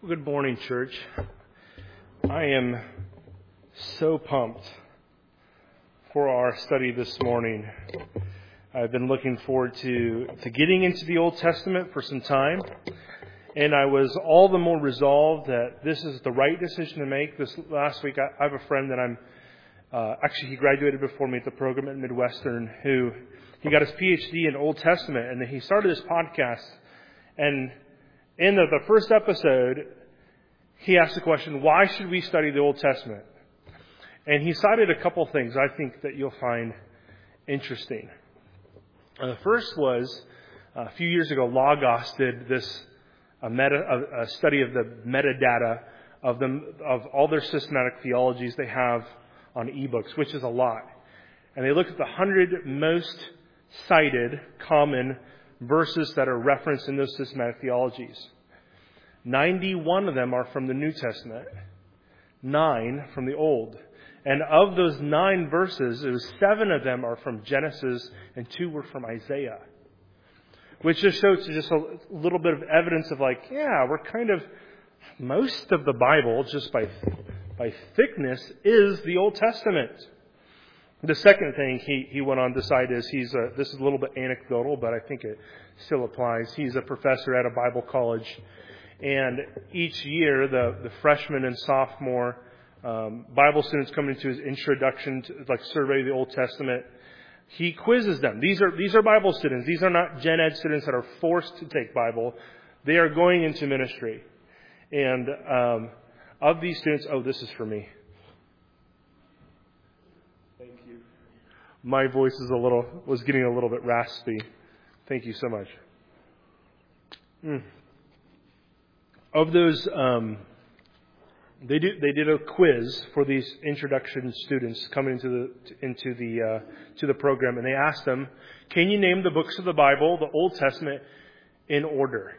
Good morning, church. I am so pumped for our study this morning. I've been looking forward to getting into the Old Testament for some time, and I was all the more resolved that this is the right decision to make. This last week, I have a friend that he graduated before me at the program at Midwestern, who he got his PhD in Old Testament, and he started this podcast, and in the first episode, he asked the question, why should we study the Old Testament? And he cited a couple things I think that you'll find interesting. The first was, a few years ago, Logos did this a study of the metadata of all their systematic theologies they have on ebooks, which is a lot. And they looked at the 100 most cited common verses that are referenced in those systematic theologies. 91 of them are from the New Testament, 9 from the Old. And of those 9 verses, 7 of them are from Genesis and 2 were from Isaiah. Which just shows just a little bit of evidence of we're kind of, most of the Bible, just by thickness, is the Old Testament. The second thing he went on to cite is this is a little bit anecdotal, but I think it still applies. He's a professor at a Bible college, and each year the freshman and sophomore Bible students come into his introduction to survey the Old Testament. He quizzes them. These are Bible students. These are not gen ed students that are forced to take Bible. They are going into ministry, and of these students, this is for me. My voice was getting a little bit raspy. Thank you so much. Of those, they did a quiz for these introduction students coming into the program, and they asked them, "Can you name the books of the Bible, the Old Testament, in order?"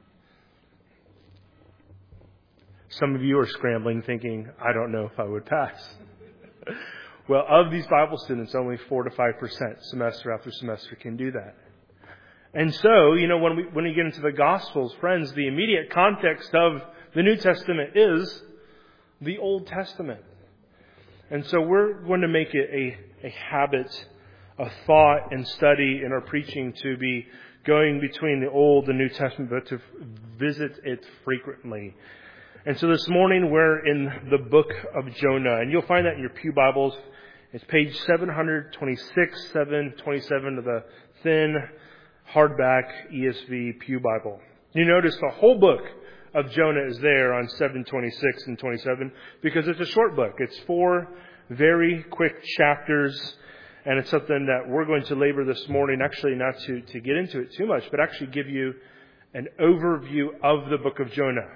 Some of you are scrambling, thinking, "I don't know if I would pass." Well, of these Bible students, only 4 to 5% semester after semester can do that. And so, when we get into the Gospels, friends, the immediate context of the New Testament is the Old Testament. And so we're going to make it a habit of thought and study in our preaching to be going between the Old and New Testament, but to visit it frequently. And so this morning we're in the book of Jonah, and you'll find that in your pew Bibles. It's page 726, 727 of the thin, hardback ESV pew Bible. You notice the whole book of Jonah is there on 726 and 27 because it's a short book. It's 4 very quick chapters, and it's something that we're going to labor this morning, actually not to get into it too much, but actually give you an overview of the book of Jonah.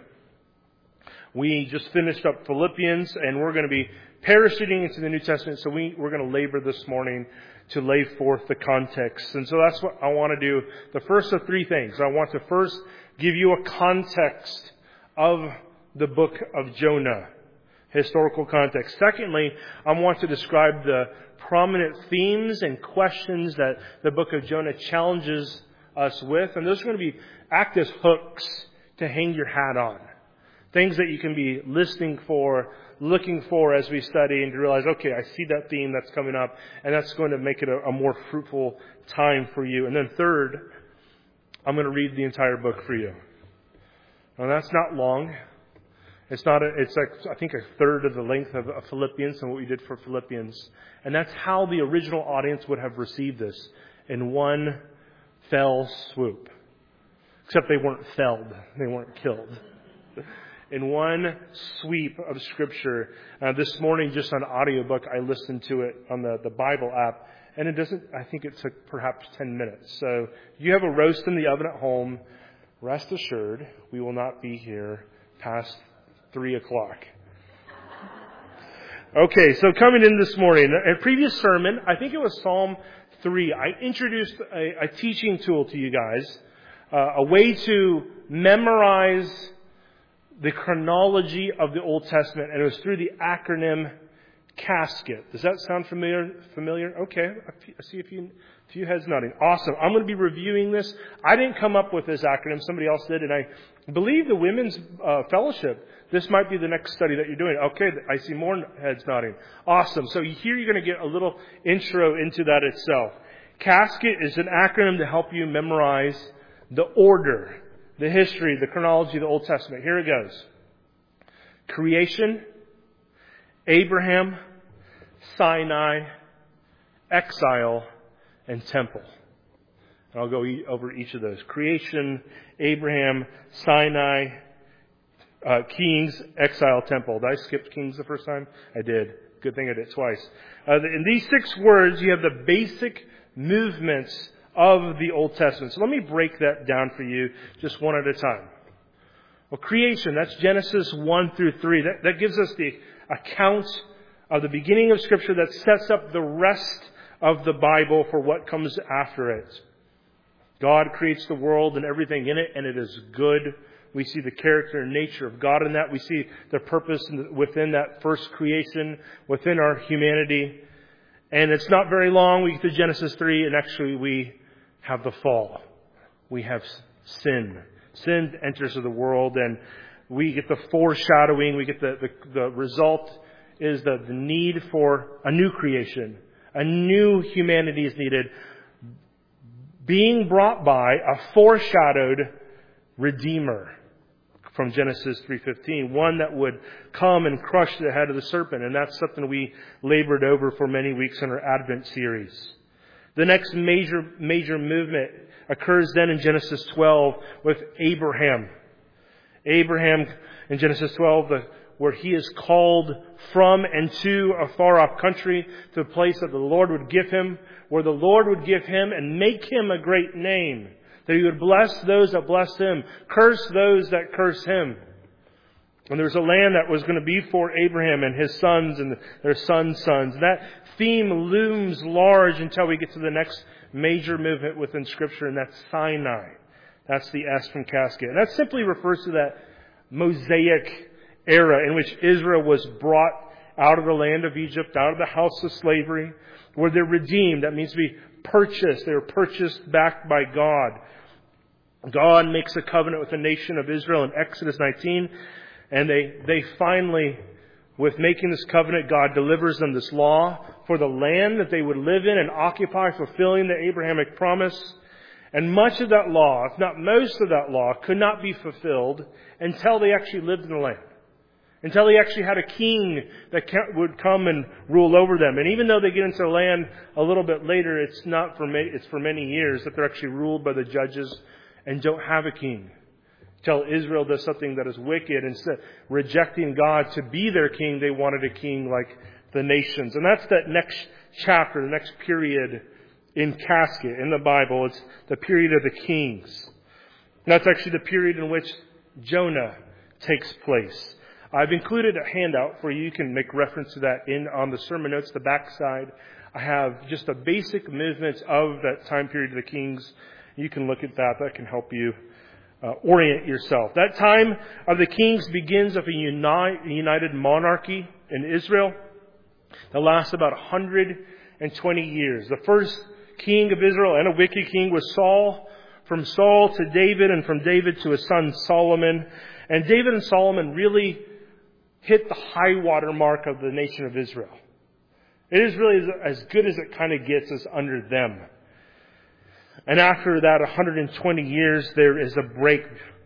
We just finished up Philippians, and we're going to be parachuting into the New Testament, so we're going to labor this morning to lay forth the context. And so that's what I want to do. The first of 3 things. I want to first give you a context of the book of Jonah, historical context. Secondly, I want to describe the prominent themes and questions that the book of Jonah challenges us with. And those are going to act as hooks to hang your hat on. Things that you can be looking for as we study, and to realize, okay, I see that theme that's coming up, and that's going to make it a more fruitful time for you. And then third, I'm going to read the entire book for you. Now that's not long. It's I think a third of the length of Philippians and what we did for Philippians. And that's how the original audience would have received this, in one fell swoop. Except they weren't felled. They weren't killed. In one sweep of Scripture. This morning, just on audiobook, I listened to it on the Bible app, and I think it took perhaps 10 minutes. So if you have a roast in the oven at home, rest assured, we will not be here past 3 o'clock. Okay, so coming in this morning, a previous sermon, I think it was Psalm 3, I introduced a teaching tool to you guys, a way to memorize the chronology of the Old Testament, and it was through the acronym casket. Does that sound familiar? Okay. I see a few heads nodding. Awesome. I'm going to be reviewing this. I didn't come up with this acronym. Somebody else did. And I believe the Women's Fellowship, this might be the next study that you're doing. Okay. I see more heads nodding. Awesome. So here you're going to get a little intro into that itself. Casket is an acronym to help you memorize the order, the history, the chronology of the Old Testament. Here it goes. Creation, Abraham, Sinai, exile, and temple. And I'll go over each of those. Creation, Abraham, Sinai, Kings, exile, temple. Did I skip Kings the first time? I did. Good thing I did it twice. In these 6 words, you have the basic movements of the Old Testament. So let me break that down for you just one at a time. Well, creation, that's Genesis 1 through 3. That gives us the account of the beginning of Scripture that sets up the rest of the Bible for what comes after it. God creates the world and everything in it, and it is good. We see the character and nature of God in that. We see the purpose within that first creation, within our humanity. And it's not very long. We get to Genesis 3, and actually we have the fall. We have sin. Sin enters the world, and we get the foreshadowing. We get the result is the need for a new creation. A new humanity is needed, being brought by a foreshadowed Redeemer from Genesis 3:15, one that would come and crush the head of the serpent. And that's something we labored over for many weeks in our Advent series. The next major movement occurs then in Genesis 12 with Abraham. Abraham in Genesis 12, where he is called from and to a far-off country to a place that the Lord would give him, where the Lord would give him and make him a great name, that he would bless those that bless him, curse those that curse him. And there was a land that was going to be for Abraham and his sons and their sons' sons. And that theme looms large until we get to the next major movement within Scripture, and that's Sinai. That's the S from casket. And that simply refers to that Mosaic era in which Israel was brought out of the land of Egypt, out of the house of slavery, where they're redeemed. That means to be purchased. They were purchased back by God. God makes a covenant with the nation of Israel in Exodus 19, and they finally, with making this covenant, God delivers them this law for the land that they would live in and occupy, fulfilling the Abrahamic promise. And much of that law, if not most of that law, could not be fulfilled until they actually lived in the land. Until they actually had a king that would come and rule over them. And even though they get into the land a little bit later, it's for many years that they're actually ruled by the judges and don't have a king. Until Israel does something that is wicked, instead rejecting God to be their king, they wanted a king like the nations. And that's that next chapter, the next period in casket in the Bible. It's the period of the kings. And that's actually the period in which Jonah takes place. I've included a handout for you. You can make reference to that on the sermon notes, the backside. I have just the basic movements of that time period of the kings. You can look at that. That can help you orient yourself. That time of the kings begins with a united monarchy in Israel that lasts about 120 years. The first king of Israel and a wicked king was Saul. From Saul to David, and from David to his son Solomon. And David and Solomon really hit the high water mark of the nation of Israel. It is really as good as it kind of gets as under them. And after that 120 years, there is a break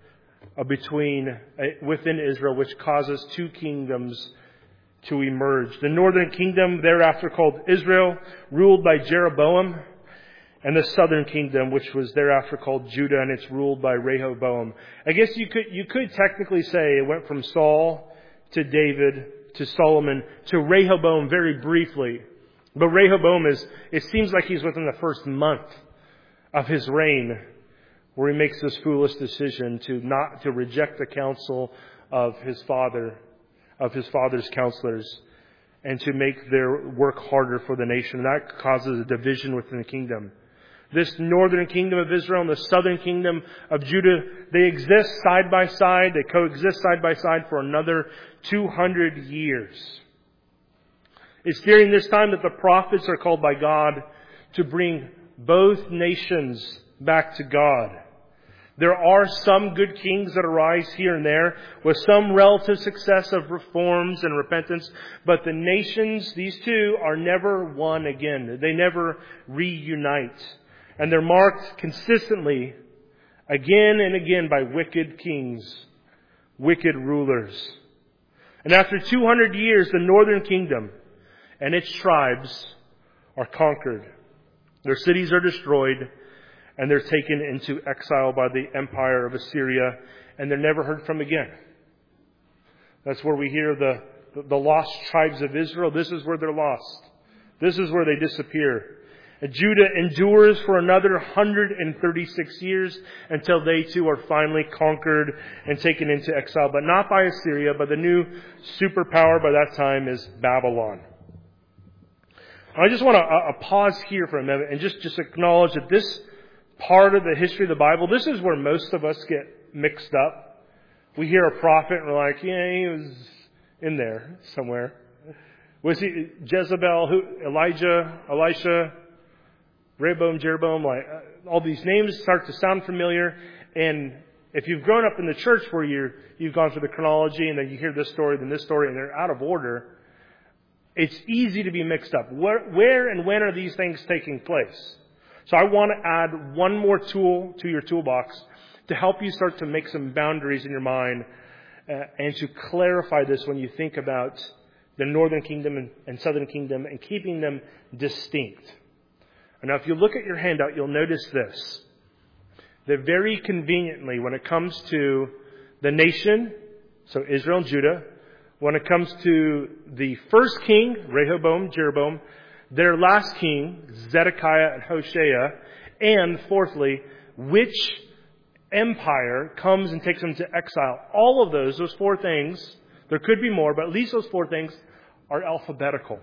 within Israel, which causes 2 kingdoms to emerge. The northern kingdom, thereafter called Israel, ruled by Jeroboam, and the southern kingdom, which was thereafter called Judah, and it's ruled by Rehoboam. I guess you could technically say it went from Saul to David to Solomon to Rehoboam very briefly. But Rehoboam it seems like he's within the first month of his reign, where he makes this foolish decision to reject the counsel of his father's counselors, and to make their work harder for the nation. And that causes a division within the kingdom. This northern kingdom of Israel and the southern kingdom of Judah, they exist side by side. They coexist side by side for another 200 years. It's during this time that the prophets are called by God to bring both nations back to God. There are some good kings that arise here and there with some relative success of reforms and repentance, but the nations, these two, are never one again. They never reunite. And they're marked consistently again and again by wicked kings, wicked rulers. And after 200 years, the northern kingdom and its tribes are conquered. Their cities are destroyed, and they're taken into exile by the empire of Assyria, and they're never heard from again. That's where we hear the lost tribes of Israel. This is where they're lost. This is where they disappear. And Judah endures for another 136 years until they too are finally conquered and taken into exile, but not by Assyria, but the new superpower by that time is Babylon. I just want to pause here for a minute and just acknowledge that this part of the history of the Bible, this is where most of us get mixed up. We hear a prophet and we're like, yeah, he was in there somewhere. Was he Jezebel, Elijah, Elisha, Rehoboam, Jeroboam? All these names start to sound familiar. And if you've grown up in the church where you've gone through the chronology and then you hear this story, then this story, and they're out of order, it's easy to be mixed up. Where and when are these things taking place? So I want to add one more tool to your toolbox to help you start to make some boundaries in your mind and to clarify this when you think about the northern kingdom and southern kingdom and keeping them distinct. And now if you look at your handout, you'll notice this. That very conveniently, when it comes to the nation, so Israel and Judah, when it comes to the first king, Rehoboam, Jeroboam, their last king, Zedekiah and Hoshea, and fourthly, which empire comes and takes them to exile. All of those four things, there could be more, but at least those four things are alphabetical.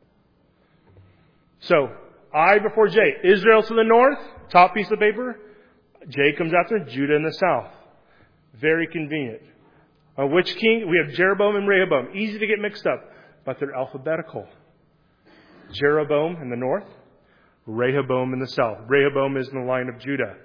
So, I before J. Israel to the north, top piece of paper. J comes after, Judah in the south. Very convenient. Which king? We have Jeroboam and Rehoboam. Easy to get mixed up, but they're alphabetical. Jeroboam in the north, Rehoboam in the south. Rehoboam is in the line of Judah.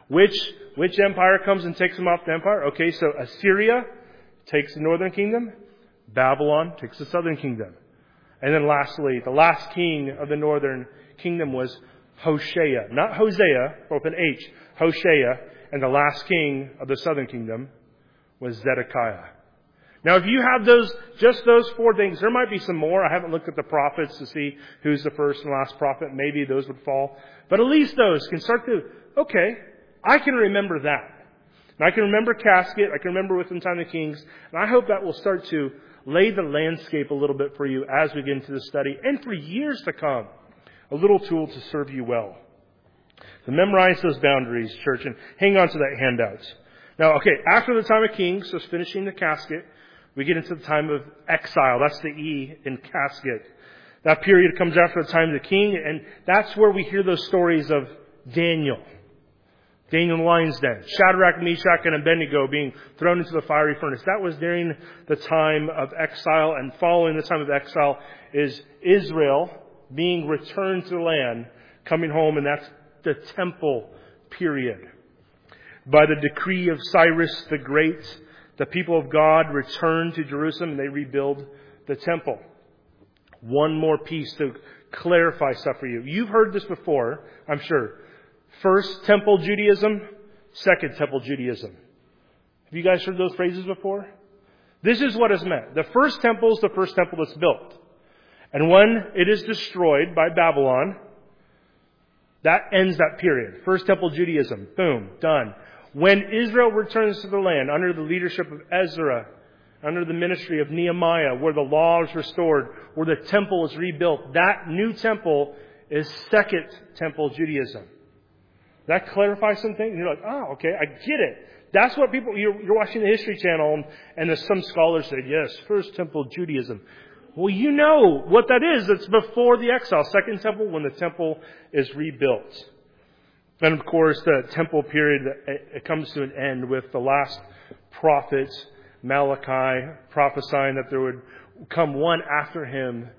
Which empire comes and takes them off the empire? Okay, so Assyria takes the northern kingdom. Babylon takes the southern kingdom. And then lastly, the last king of the northern kingdom was Hoshea. Not Hosea, but with an H. Hoshea. And the last king of the southern kingdom was Zedekiah. Now, if you have just those four things, there might be some more. I haven't looked at the prophets to see who's the first and last prophet. Maybe those would fall. But at least those can start to, okay, I can remember that. And I can remember Casket. I can remember Within Time of the Kings. And I hope that will start to lay the landscape a little bit for you as we get into the study and for years to come. A little tool to serve you well. So memorize those boundaries, church, and hang on to that handout. Now, okay, after the time of Kings, so finishing the casket, we get into the time of exile. That's the E in casket. That period comes after the time of the king, and that's where we hear those stories of Daniel. Daniel in the lion's den. Shadrach, Meshach, and Abednego being thrown into the fiery furnace. That was during the time of exile, and following the time of exile is Israel being returned to the land, coming home, and that's the temple period. By the decree of Cyrus the Great, the people of God return to Jerusalem and they rebuild the temple. One more piece to clarify stuff for you. You've heard this before, I'm sure. First temple Judaism, second temple Judaism. Have you guys heard those phrases before? This is what is meant. The first temple is the first temple that's built. And when it is destroyed by Babylon, that ends that period. First temple Judaism. Boom. Done. When Israel returns to the land under the leadership of Ezra, under the ministry of Nehemiah, where the law is restored, where the temple is rebuilt, that new temple is second temple Judaism. That clarifies something? And you're like, oh, okay, I get it. That's what people, you're watching the History Channel, and there's some scholars say, yes, first temple Judaism. Well, you know what that is. It's before the exile. Second temple, when the temple is rebuilt. And of course, the temple period, it comes to an end with the last prophet, Malachi, prophesying that there would come one after him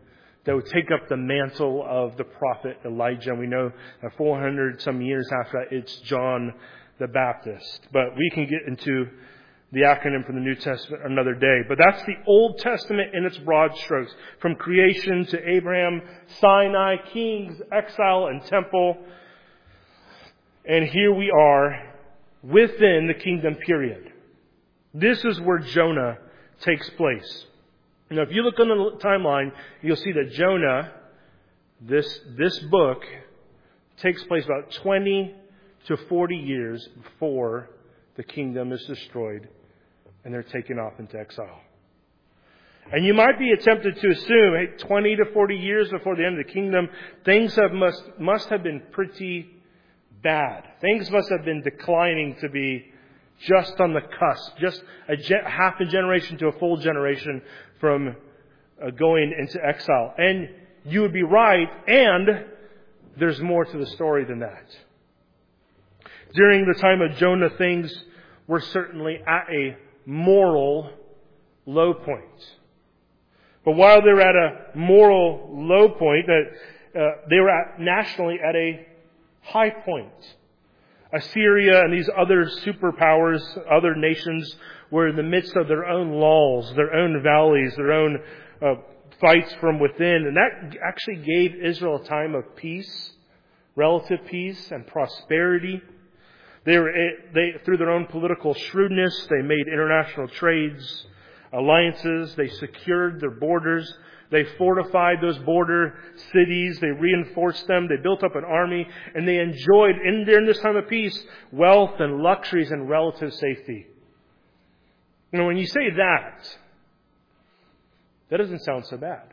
that would take up the mantle of the prophet Elijah. And we know that 400 some years after that, it's John the Baptist. But we can get into the acronym for the New Testament another day. But that's the Old Testament in its broad strokes. From creation to Abraham, Sinai, kings, exile, and temple. And here we are within the kingdom period. This is where Jonah takes place. Now, if you look on the timeline, you'll see that Jonah, this book, takes place about 20 to 40 years before the kingdom is destroyed and they're taken off into exile. And you might be tempted to assume, hey, 20 to 40 years before the end of the kingdom, things must have been pretty bad. Things must have been declining to be just on the cusp, just half a generation to a full generation from going into exile. And you would be right, and there's more to the story than that. During the time of Jonah, things were certainly at a moral low point. But while they were at a moral low point, they were nationally at a high point. Assyria and these other superpowers, other nations, were in the midst of their own lulls, their own valleys, their own fights from within. And that actually gave Israel a time of peace, relative peace and prosperity. They through their own political shrewdness, they made international trades, alliances, they secured their borders. They fortified those border cities. They reinforced them. They built up an army. And they enjoyed, during this time of peace, wealth and luxuries and relative safety. You know, when you say that doesn't sound so bad.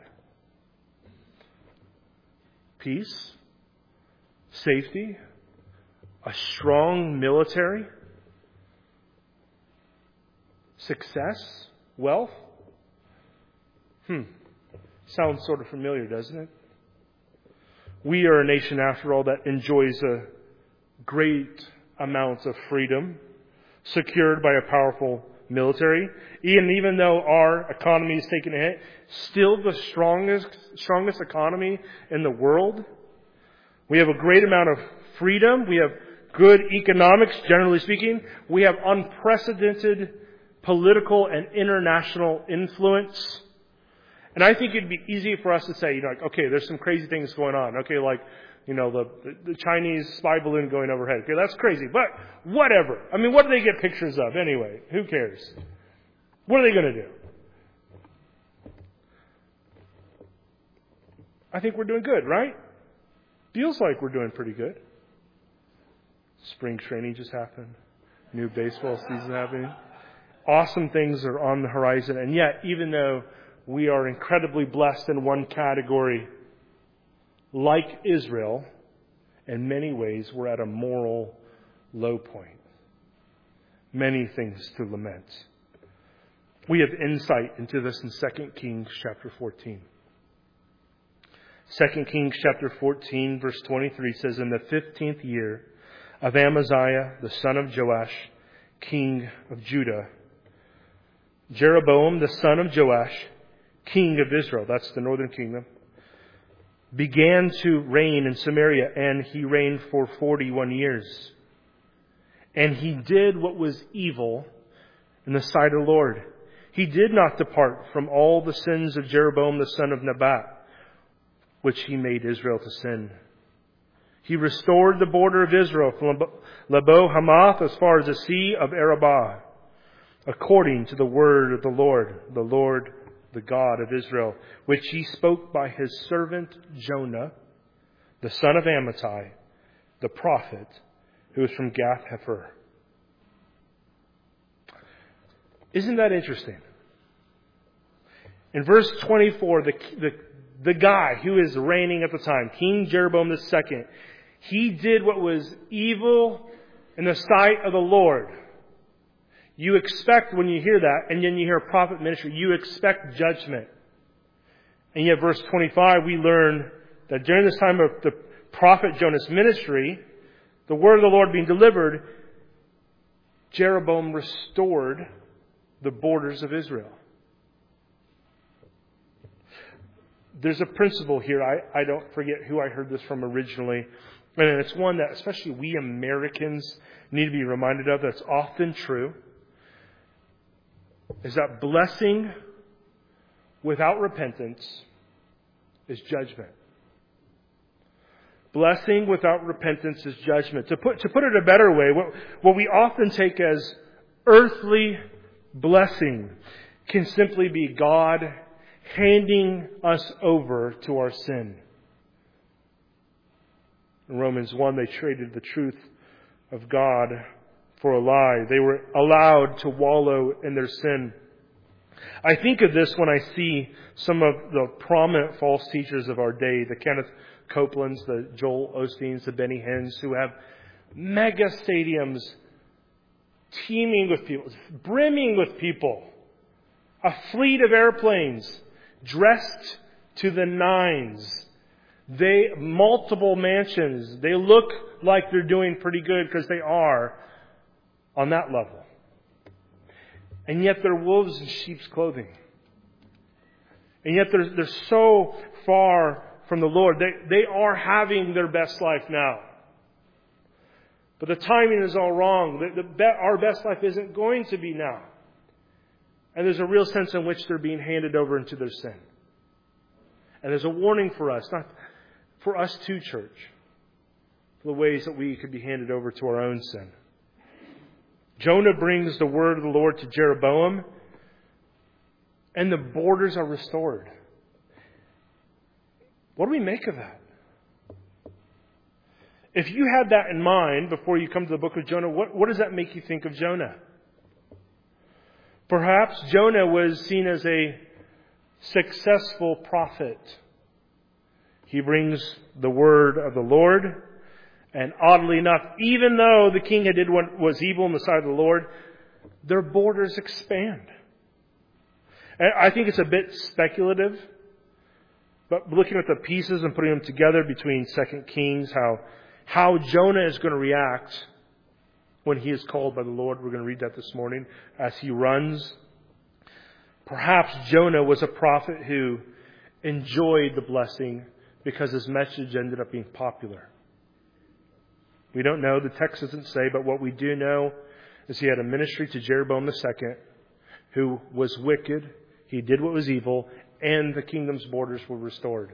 Peace, safety, a strong military, success, wealth. Sounds sort of familiar, doesn't it? We are a nation, after all, that enjoys a great amount of freedom, secured by a powerful military. Even though our economy is taking a hit, still the strongest economy in the world. We have a great amount of freedom. We have good economics, generally speaking. We have unprecedented political and international influence. And I think it'd be easy for us to say, like, okay, there's some crazy things going on. Okay, like, the Chinese spy balloon going overhead. Okay, that's crazy. But whatever. I mean, what do they get pictures of anyway? Who cares? What are they going to do? I think we're doing good, right? Feels like we're doing pretty good. Spring training just happened. New baseball season happening. Awesome things are on the horizon. And yet, even though we are incredibly blessed in one category, like Israel, in many ways, we're at a moral low point. Many things to lament. We have insight into this in 2 Kings chapter 14. 2 Kings chapter 14, verse 23 says, in the 15th year of Amaziah, the son of Joash, king of Judah, Jeroboam, the son of Joash, king of Israel, that's the northern kingdom, began to reign in Samaria, and he reigned for 41 years. And he did what was evil in the sight of the Lord. He did not depart from all the sins of Jeroboam the son of Nebat, which he made Israel to sin. He restored the border of Israel from Lebo Hamath as far as the sea of Arabah, according to the word of the Lord, the God of Israel, which he spoke by his servant Jonah, the son of Amittai, the prophet, who is from Gath-hepher. Isn't that interesting? In verse 24, the guy who is reigning at the time, King Jeroboam II, he did what was evil in the sight of the Lord. You expect, when you hear that, and then you hear prophet ministry, you expect judgment. And yet verse 25, we learn that during this time of the prophet Jonah's ministry, the word of the Lord being delivered, Jeroboam restored the borders of Israel. there's a principle here. I don't forget who I heard this from originally. And it's one that especially we Americans need to be reminded of, that's often true, is that blessing without repentance is judgment. Blessing without repentance is judgment. To put it a better way, what we often take as earthly blessing can simply be God handing us over to our sin. In Romans 1, they traded the truth of God for a lie. They were allowed to wallow in their sin. I think of this when I see some of the prominent false teachers of our day, the Kenneth Copelands, the Joel Osteens, the Benny Hinns, who have mega stadiums teeming with people, brimming with people, a fleet of airplanes dressed to the nines. Multiple mansions. They look like they're doing pretty good because they are on that level. And yet they're wolves in sheep's clothing. And yet they're so far from the Lord. They are having their best life now. But the timing is all wrong. Our best life isn't going to be now. And there's a real sense in which they're being handed over into their sin. And there's a warning for us, not for us too, church, for the ways that we could be handed over to our own sin. Jonah brings the word of the Lord to Jeroboam, and the borders are restored. What do we make of that? If you had that in mind before you come to the book of Jonah, what does that make you think of Jonah? Perhaps Jonah was seen as a successful prophet. He brings the word of the Lord. And oddly enough, even though the king had did what was evil in the sight of the Lord, their borders expand. And I think it's a bit speculative, but looking at the pieces and putting them together between 2 Kings, how Jonah is going to react when he is called by the Lord. We're going to read that this morning as he runs. Perhaps Jonah was a prophet who enjoyed the blessing because his message ended up being popular. We don't know. The text doesn't say, but what we do know is he had a ministry to Jeroboam II, who was wicked. He did what was evil, and the kingdom's borders were restored.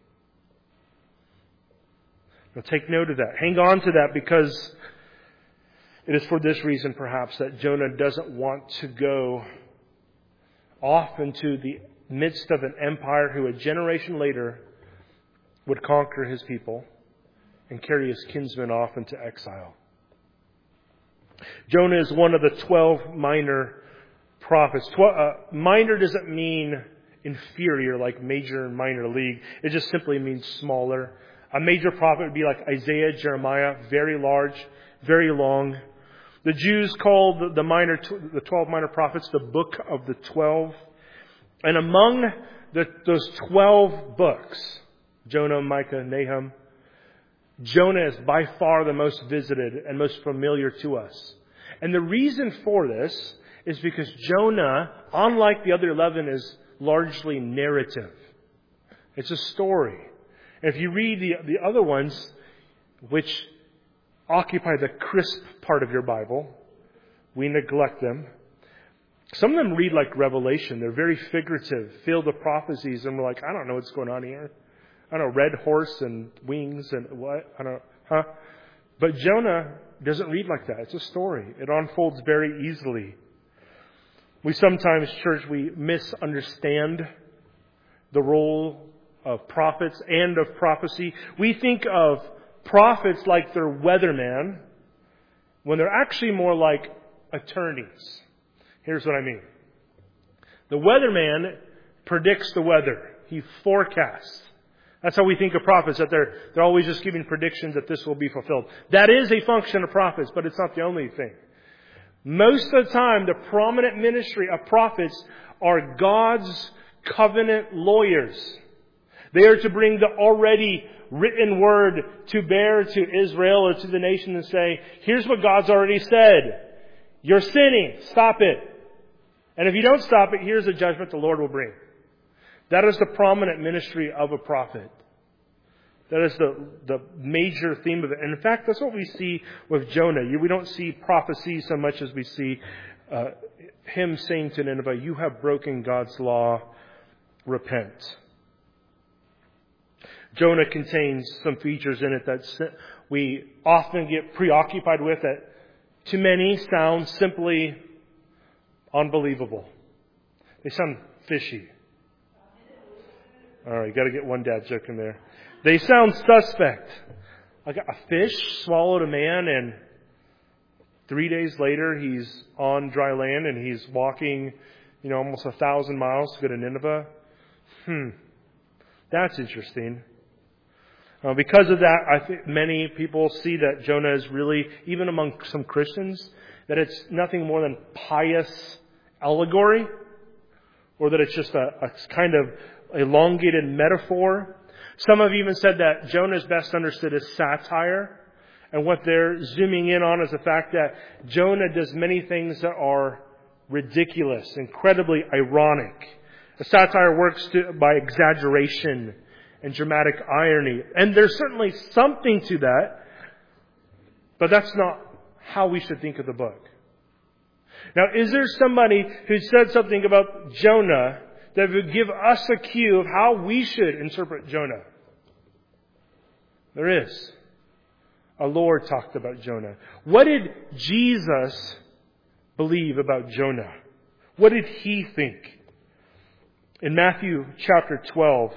Now take note of that. Hang on to that, because it is for this reason, perhaps, that Jonah doesn't want to go off into the midst of an empire who a generation later would conquer his people and carry his kinsmen off into exile. Jonah is one of the 12 minor prophets. Minor doesn't mean inferior like major and minor league. It just simply means smaller. A major prophet would be like Isaiah, Jeremiah, very large, very long. The Jews called the 12 minor prophets the book of the 12. And among those 12 books, Jonah, Micah, Nahum, Jonah is by far the most visited and most familiar to us. And the reason for this is because Jonah, unlike the other 11, is largely narrative. It's a story. And if you read the other ones, which occupy the crisp part of your Bible, we neglect them. Some of them read like Revelation. They're very figurative, filled with prophecies, and we're like, I don't know what's going on here. I don't know, red horse and wings and what? I don't know. But Jonah doesn't read like that. It's a story. It unfolds very easily. We sometimes, church, we misunderstand the role of prophets and of prophecy. We think of prophets like they're weathermen when they're actually more like attorneys. Here's what I mean. The weatherman predicts the weather. He forecasts. That's how we think of prophets, that they're always just giving predictions that this will be fulfilled. That is a function of prophets, but it's not the only thing. Most of the time, the prominent ministry of prophets are God's covenant lawyers. They are to bring the already written word to bear to Israel or to the nation and say, here's what God's already said. You're sinning. Stop it. And if you don't stop it, here's the judgment the Lord will bring. That is the prominent ministry of a prophet. That is the major theme of it. And in fact, that's what we see with Jonah. We don't see prophecy so much as we see him saying to Nineveh, "You have broken God's law, repent." Jonah contains some features in it that we often get preoccupied with that to many sound simply unbelievable. They sound fishy. All right, got to get one dad joke in there. They sound suspect. Like a fish swallowed a man, and 3 days later he's on dry land and he's walking, almost 1,000 miles to go to Nineveh. That's interesting. Because of that, I think many people see that Jonah is really, even among some Christians, that it's nothing more than pious allegory, or that it's just a kind of elongated metaphor. Some have even said that Jonah is best understood as satire, and what they're zooming in on is the fact that Jonah does many things that are ridiculous, incredibly ironic. A satire works by exaggeration and dramatic irony. And there's certainly something to that, but that's not how we should think of the book. Now, is there somebody who said something about Jonah that would give us a cue of how we should interpret Jonah? There is. Our Lord talked about Jonah. What did Jesus believe about Jonah? What did He think? In Matthew chapter 12,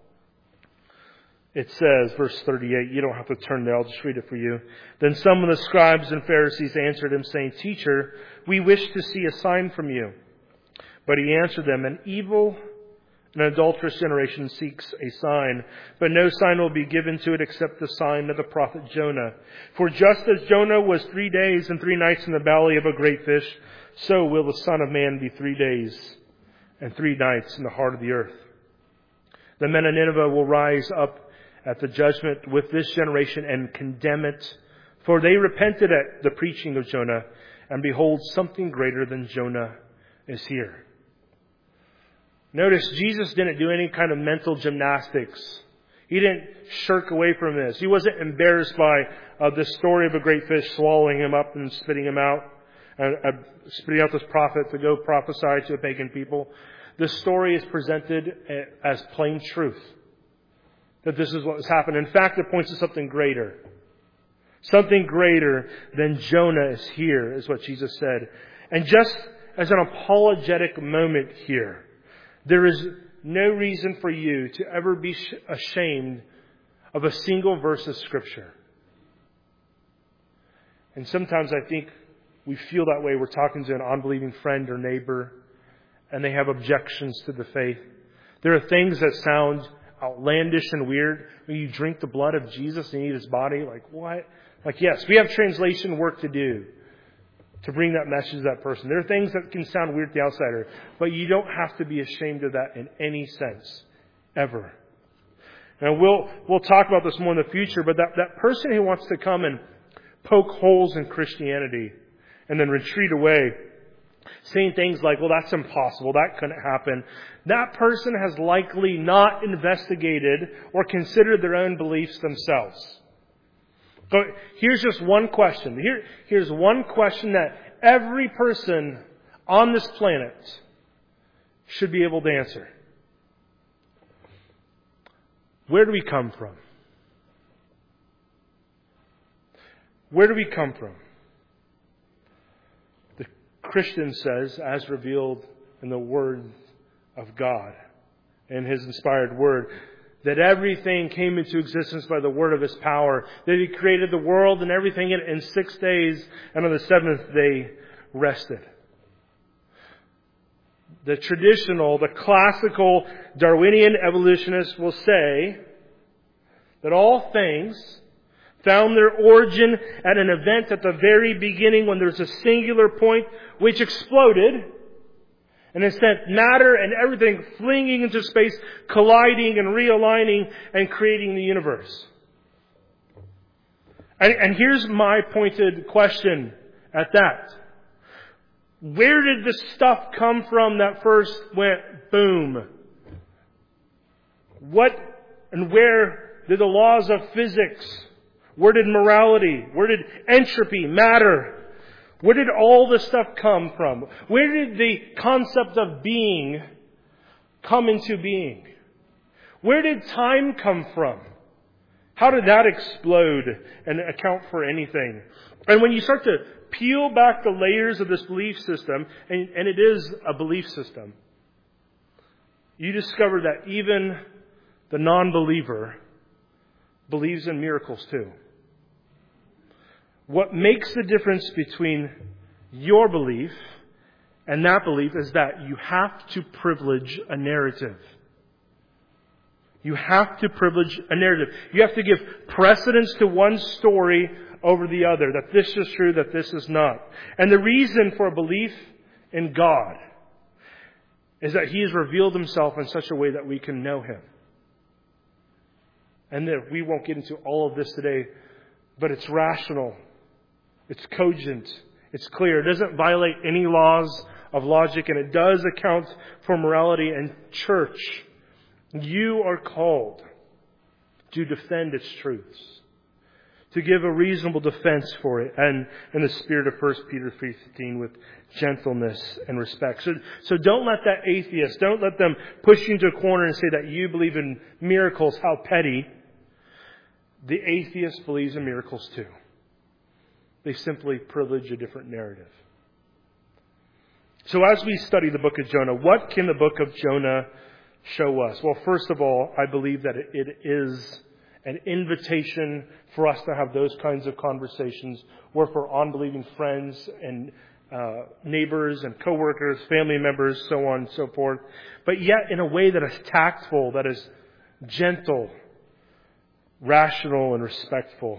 it says, verse 38, you don't have to turn there, I'll just read it for you. Then some of the scribes and Pharisees answered him, saying, "Teacher, we wish to see a sign from you." But he answered them, "An evil and adulterous generation seeks a sign, but no sign will be given to it except the sign of the prophet Jonah. For just as Jonah was 3 days and 3 nights in the belly of a great fish, so will the Son of Man be 3 days and 3 nights in the heart of the earth. The men of Nineveh will rise up at the judgment with this generation and condemn it, for they repented at the preaching of Jonah, and behold, something greater than Jonah is here." Notice Jesus didn't do any kind of mental gymnastics. He didn't shirk away from this. He wasn't embarrassed by the story of a great fish swallowing him up and spitting him out, spitting out this prophet to go prophesy to a pagan people. The story is presented as plain truth, that this is what has happened. In fact, it points to something greater. Something greater than Jonah is here, is what Jesus said. And just as an apologetic moment here, there is no reason for you to ever be ashamed of a single verse of Scripture. And sometimes I think we feel that way. We're talking to an unbelieving friend or neighbor, and they have objections to the faith. There are things that sound outlandish and weird. When you drink the blood of Jesus and eat His body, like what? Like, yes, we have translation work to do to bring that message to that person. There are things that can sound weird to the outsider, but you don't have to be ashamed of that in any sense, ever. Now, we'll talk about this more in the future, but that person who wants to come and poke holes in Christianity and then retreat away, saying things like, well, that's impossible, that couldn't happen, that person has likely not investigated or considered their own beliefs themselves. So here's just one question. Here's one question that every person on this planet should be able to answer. Where do we come from? Where do we come from? The Christian says, as revealed in the Word of God, in His inspired Word, that everything came into existence by the word of His power, that He created the world and everything in 6 days, and on the 7th day rested. The traditional, the classical Darwinian evolutionists will say that all things found their origin at an event at the very beginning when there's a singular point which exploded, and it sent matter and everything flinging into space, colliding and realigning and creating the universe. And here's my pointed question at that. Where did this stuff come from that first went boom? What and where did the laws of physics, where did morality, where did entropy, matter, where did all this stuff come from? Where did the concept of being come into being? Where did time come from? How did that explode and account for anything? And when you start to peel back the layers of this belief system, and it is a belief system, you discover that even the non-believer believes in miracles too. What makes the difference between your belief and that belief is that you have to privilege a narrative. You have to privilege a narrative. You have to give precedence to one story over the other, that this is true, that this is not. And the reason for a belief in God is that He has revealed Himself in such a way that we can know Him. And that we won't get into all of this today, but it's rational. It's cogent. It's clear. It doesn't violate any laws of logic, and it does account for morality and church. You are called to defend its truths, to give a reasonable defense for it, and in the spirit of 1 Peter 3:15 with gentleness and respect. So don't let that atheist, don't let them push you into a corner and say that you believe in miracles, how petty. The atheist believes in miracles too. They simply privilege a different narrative. So as we study the book of Jonah, what can the book of Jonah show us? Well, first of all, I believe that it is an invitation for us to have those kinds of conversations where for unbelieving friends and neighbors and coworkers, family members, so on and so forth, but yet in a way that is tactful, that is gentle, rational, and respectful.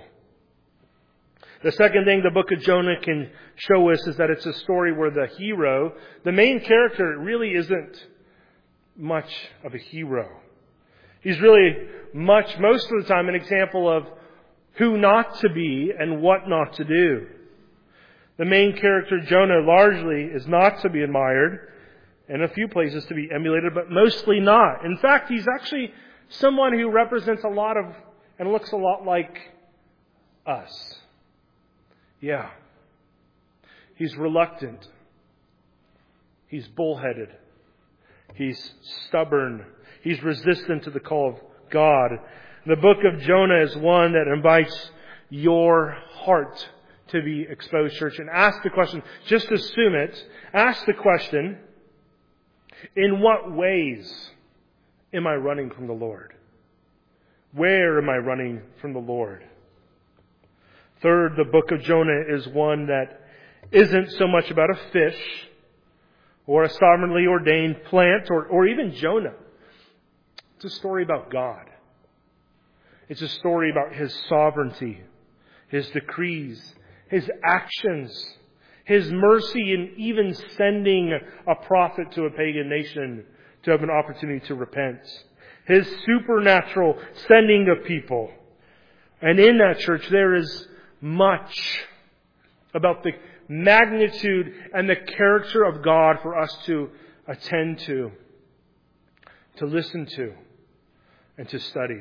The second thing the book of Jonah can show us is that it's a story where the hero, the main character, really isn't much of a hero. He's really most of the time, an example of who not to be and what not to do. The main character, Jonah, largely is not to be admired, and in a few places to be emulated, but mostly not. In fact, he's actually someone who represents a lot of, and looks a lot like us. Yeah. He's reluctant. He's bullheaded. He's stubborn. He's resistant to the call of God. The book of Jonah is one that invites your heart to be exposed, church. And ask the question, just assume it. Ask the question, in what ways am I running from the Lord? Where am I running from the Lord? Third, the book of Jonah is one that isn't so much about a fish or a sovereignly ordained plant or even Jonah. It's a story about God. It's a story about His sovereignty, His decrees, His actions, His mercy in even sending a prophet to a pagan nation to have an opportunity to repent. His supernatural sending of people. And in that, church, there is much about the magnitude and the character of God for us to attend to listen to, and to study.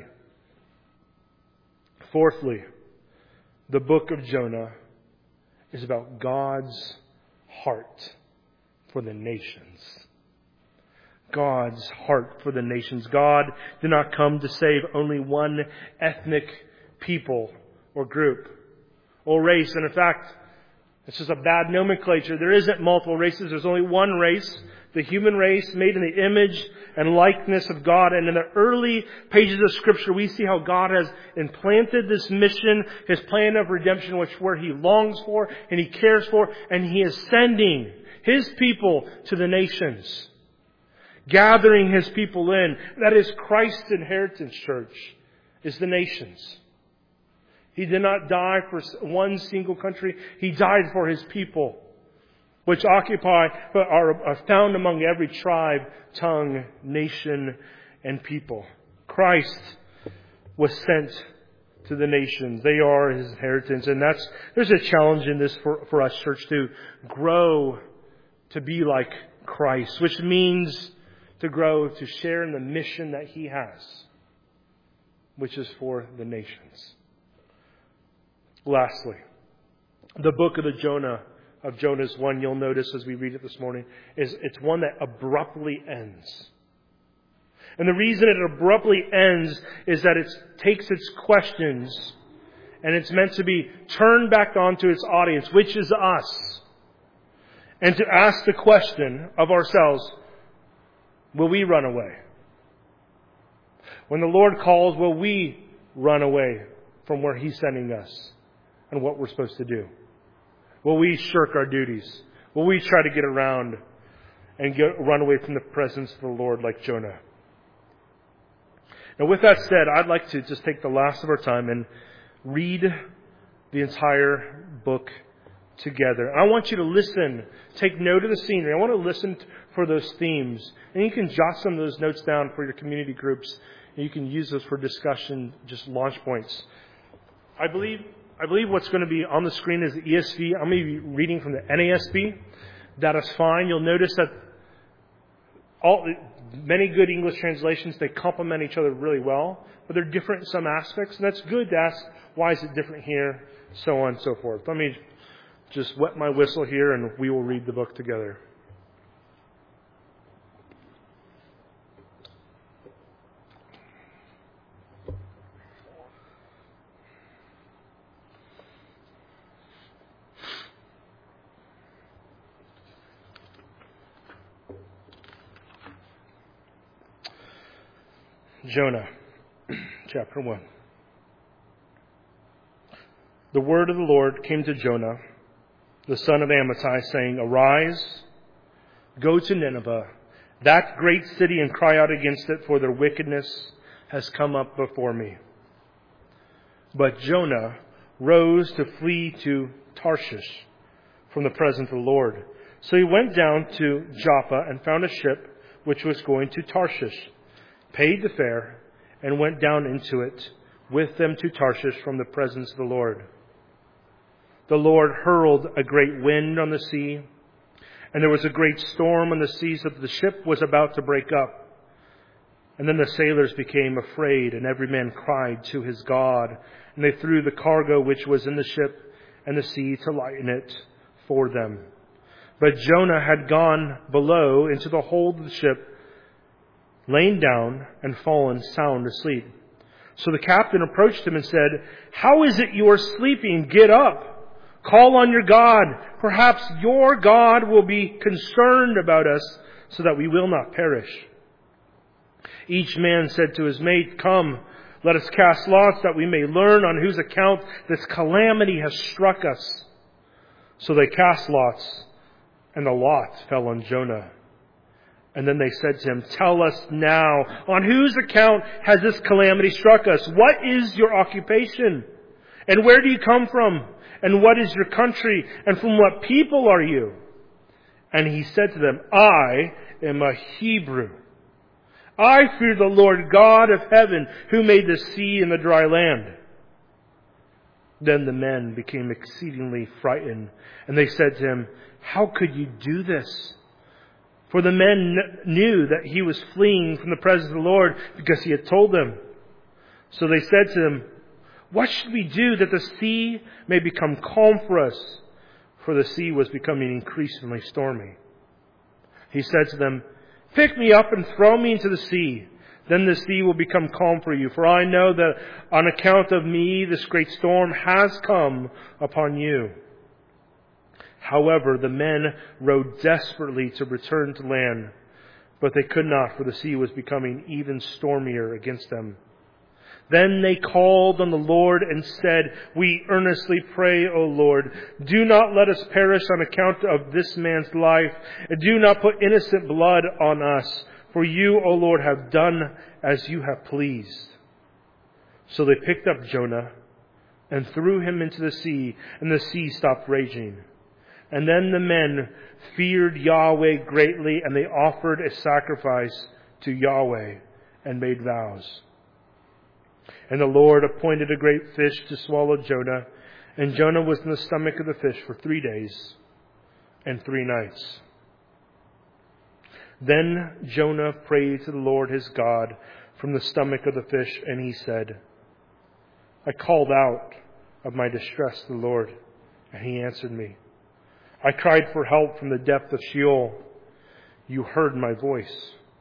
Fourthly, the book of Jonah is about God's heart for the nations. God's heart for the nations. God did not come to save only one ethnic people or group or race. And in fact, it's just a bad nomenclature. There isn't multiple races. There's only one race, the human race, made in the image and likeness of God. And in the early pages of Scripture, we see how God has implanted this mission, His plan of redemption, where He longs for and He cares for, and He is sending His people to the nations, gathering His people in. That is Christ's inheritance, church, is the nations. He did not die for one single country. He died for His people, which are found among every tribe, tongue, nation, and people. Christ was sent to the nations. They are His inheritance. And there's a challenge in this for us, church, to grow to be like Christ, which means to grow, to share in the mission that He has. which is for the nations. Lastly, the book of Jonah's one, you'll notice as we read it this morning, is it's one that abruptly ends. And the reason it abruptly ends is that it takes its questions and it's meant to be turned back onto its audience, which is us. And to ask the question of ourselves, will we run away? When the Lord calls, will we run away from where He's sending us and what we're supposed to do? Will we shirk our duties? Will we try to get around and run away from the presence of the Lord like Jonah? Now, with that said, I'd like to just take the last of our time and read the entire book together. I want you to listen, take note of the scenery. I want to listen for those themes. And you can jot some of those notes down for your community groups. And you can use those for discussion, just launch points. I believe what's going to be on the screen is the ESV. I'm going to be reading from the NASB. That is fine. You'll notice that many good English translations, they complement each other really well, but they're different in some aspects. And that's good to ask, why is it different here? So on and so forth. Let me just wet my whistle here and we will read the book together. Jonah, chapter 1. The word of the Lord came to Jonah, the son of Amittai, saying, Arise, go to Nineveh, that great city, and cry out against it, for their wickedness has come up before me. But Jonah rose to flee to Tarshish from the presence of the Lord. So he went down to Joppa and found a ship which was going to Tarshish, paid the fare, and went down into it with them to Tarshish from the presence of the Lord. The Lord hurled a great wind on the sea, and there was a great storm on the sea, so that the ship was about to break up. And then the sailors became afraid, and every man cried to his God. And they threw the cargo which was in the ship and the sea to lighten it for them. But Jonah had gone below into the hold of the ship, lain down and fallen sound asleep. So the captain approached him and said, How is it you are sleeping? Get up. Call on your God. Perhaps your God will be concerned about us so that we will not perish. Each man said to his mate, Come, let us cast lots that we may learn on whose account this calamity has struck us. So they cast lots, and the lot fell on Jonah. And then they said to him, Tell us now, on whose account has this calamity struck us? What is your occupation? And where do you come from? And what is your country? And from what people are you? And he said to them, I am a Hebrew. I fear the Lord God of heaven, who made the sea and the dry land. Then the men became exceedingly frightened, and they said to him, How could you do this? For the men knew that he was fleeing from the presence of the Lord, because he had told them. So they said to him, What should we do that the sea may become calm for us? For the sea was becoming increasingly stormy. He said to them, Pick me up and throw me into the sea. Then the sea will become calm for you. For I know that on account of me this great storm has come upon you. However, the men rowed desperately to return to land, but they could not, for the sea was becoming even stormier against them. Then they called on the Lord and said, We earnestly pray, O Lord, do not let us perish on account of this man's life, and do not put innocent blood on us, for you, O Lord, have done as you have pleased. So they picked up Jonah and threw him into the sea, and the sea stopped raging. And then the men feared Yahweh greatly, and they offered a sacrifice to Yahweh and made vows. And the Lord appointed a great fish to swallow Jonah, and Jonah was in the stomach of the fish for 3 days and 3 nights. Then Jonah prayed to the Lord his God from the stomach of the fish, and he said, I called out of my distress to the Lord, and he answered me. I cried for help from the depth of Sheol. You heard my voice.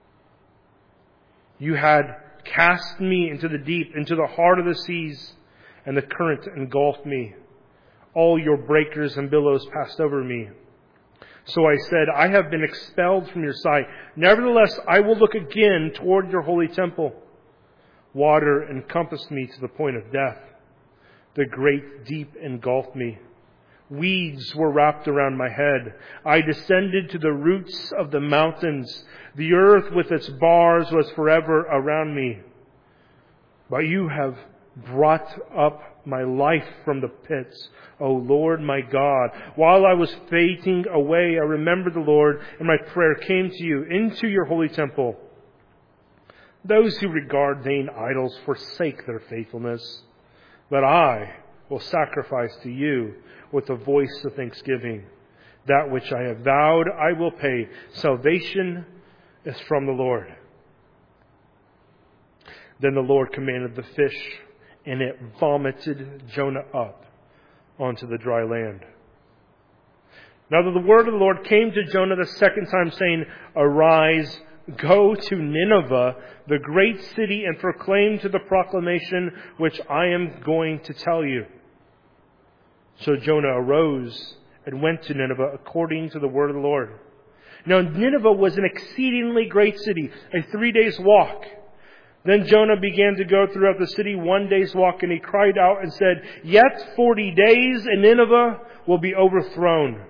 You had cast me into the deep, into the heart of the seas, and the current engulfed me. All your breakers and billows passed over me. So I said, I have been expelled from your sight. Nevertheless, I will look again toward your holy temple. Water encompassed me to the point of death. The great deep engulfed me. Weeds were wrapped around my head. I descended to the roots of the mountains. The earth with its bars was forever around me. But you have brought up my life from the pits, O Lord my God. While I was fainting away, I remembered the Lord, and my prayer came to you into your holy temple. Those who regard vain idols forsake their faithfulness, but I will sacrifice to you with a voice of thanksgiving. That which I have vowed I will pay. Salvation is from the Lord. Then the Lord commanded the fish, and it vomited Jonah up onto the dry land. Now the word of the Lord came to Jonah the second time, saying, Arise, go to Nineveh, the great city, and proclaim to the proclamation which I am going to tell you. So Jonah arose and went to Nineveh according to the word of the Lord. Now Nineveh was an exceedingly great city, a 3 days walk. Then Jonah began to go throughout the city 1 day's walk, and he cried out and said, Yet 40 days and Nineveh will be overthrown.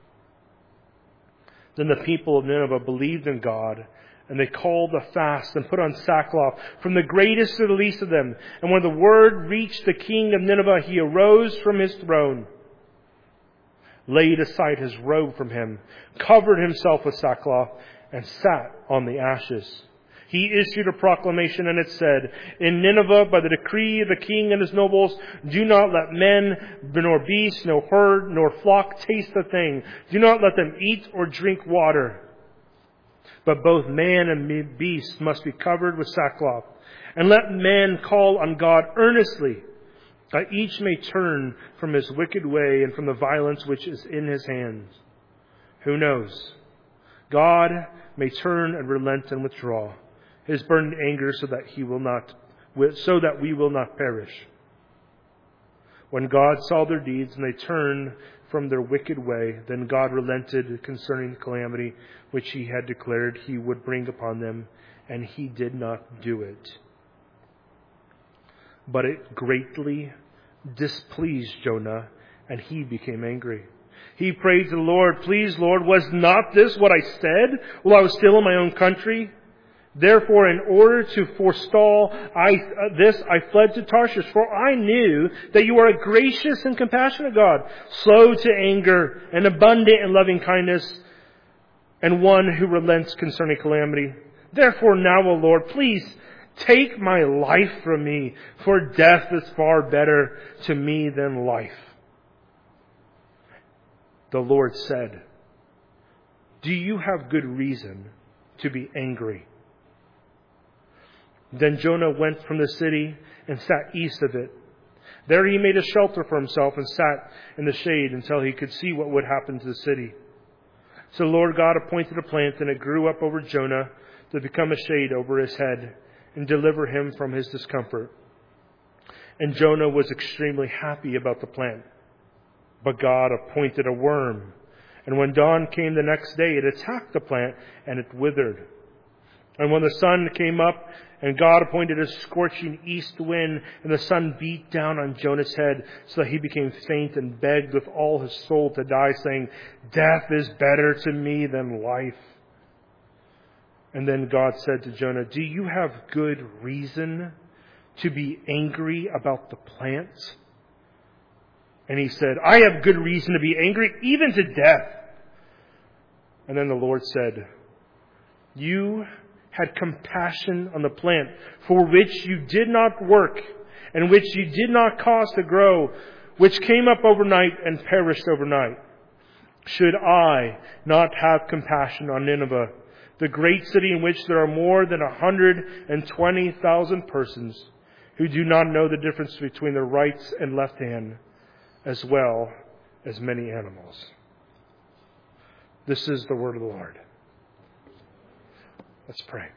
Then the people of Nineveh believed in God, and they called a fast and put on sackcloth, from the greatest to the least of them. And when the word reached the king of Nineveh, he arose from his throne, laid aside his robe from him, covered himself with sackcloth, and sat on the ashes. He issued a proclamation, and it said, In Nineveh, by the decree of the king and his nobles, do not let men, nor beast, nor herd, nor flock taste the thing. Do not let them eat or drink water. But both man and beast must be covered with sackcloth. And let man call on God earnestly, that each may turn from his wicked way and from the violence which is in his hands. Who knows? God may turn and relent and withdraw his burning anger so that we will not perish. When God saw their deeds and they turned from their wicked way, then God relented concerning the calamity which he had declared he would bring upon them, and he did not do it. But it greatly displeased Jonah, and he became angry. He prayed to the Lord, Please, Lord, was not this what I said while I was still in my own country? Therefore, in order to forestall this, I fled to Tarshish, for I knew that you are a gracious and compassionate God, slow to anger and abundant in loving kindness, and one who relents concerning calamity. Therefore now, O Lord, please take my life from me, for death is far better to me than life. The Lord said, Do you have good reason to be angry? Then Jonah went from the city and sat east of it. There he made a shelter for himself and sat in the shade until he could see what would happen to the city. So the Lord God appointed a plant, and it grew up over Jonah to become a shade over his head and deliver him from his discomfort. And Jonah was extremely happy about the plant. But God appointed a worm, and when dawn came the next day, it attacked the plant, and it withered. And when the sun came up, and God appointed a scorching east wind, and the sun beat down on Jonah's head, so that he became faint and begged with all his soul to die, saying, Death is better to me than life. And then God said to Jonah, Do you have good reason to be angry about the plant? And he said, I have good reason to be angry, even to death. And then the Lord said, You had compassion on the plant for which you did not work and which you did not cause to grow, which came up overnight and perished overnight. Should I not have compassion on Nineveh, the great city in which there are more than 120,000 persons who do not know the difference between the right and left hand, as well as many animals. This is the word of the Lord. Let's pray.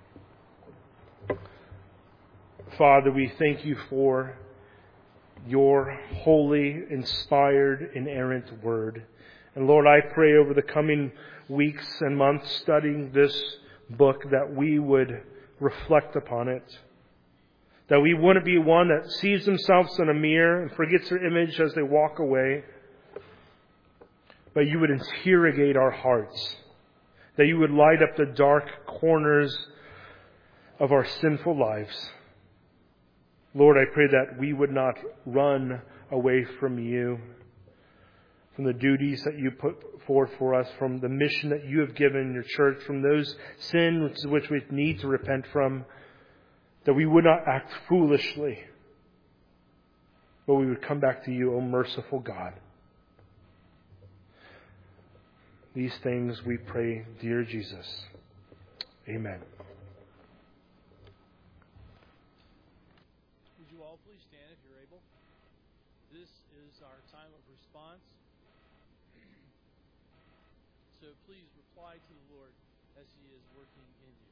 Father, we thank you for your holy, inspired, inerrant word. And Lord, I pray over the coming weeks and months studying this book that we would reflect upon it. That we wouldn't be one that sees themselves in a mirror and forgets their image as they walk away. But you would interrogate our hearts. That you would light up the dark corners of our sinful lives. Lord, I pray that we would not run away from you, from the duties that you put forth for us, from the mission that you have given your church, from those sins which we need to repent from, that we would not act foolishly, but we would come back to you, O merciful God. These things we pray, dear Jesus. Amen. Would you all please stand if you're able? This is our time of response. So please reply to the Lord as He is working in you.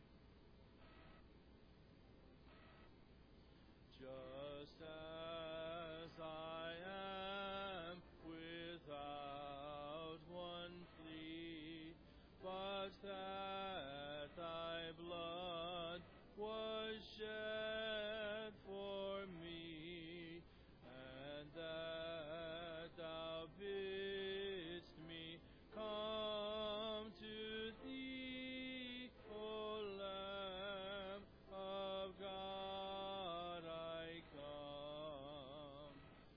Just as I am without one plea, but that thy blood was shed for me, and that thou bidst me come to thee, O Lamb of God, I come,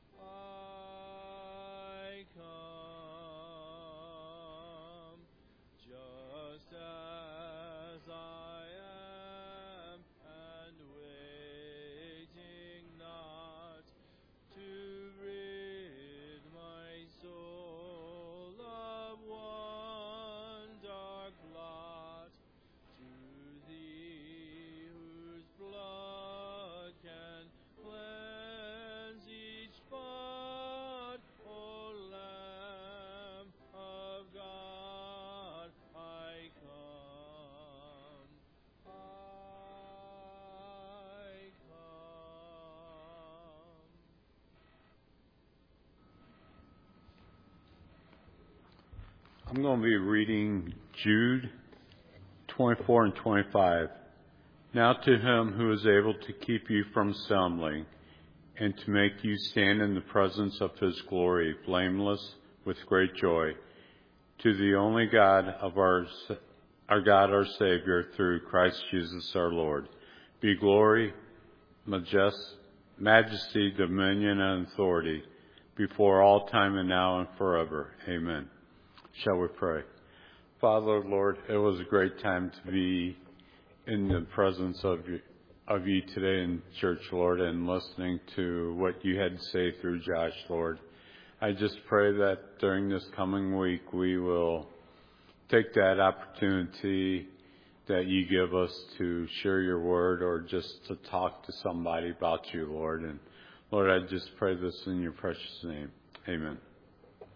just as I am, and waiting not to rid my soul of one dark blot, to thee whose blood can cleanse each spot, O Lamb of God, I come, I come. I'm going to be reading Jude 24 and 25. Now to him who is able to keep you from stumbling and to make you stand in the presence of his glory, blameless with great joy, to the only God of our God, our Savior, through Christ Jesus our Lord, be glory, majesty, dominion, and authority before all time and now and forever. Amen. Shall we pray? Father, Lord, it was a great time to be in the presence of you today in church, Lord, and listening to what you had to say through Josh, Lord. I just pray that during this coming week we will take that opportunity that you give us to share your word or just to talk to somebody about you, Lord. And Lord, I just pray this in your precious name. Amen.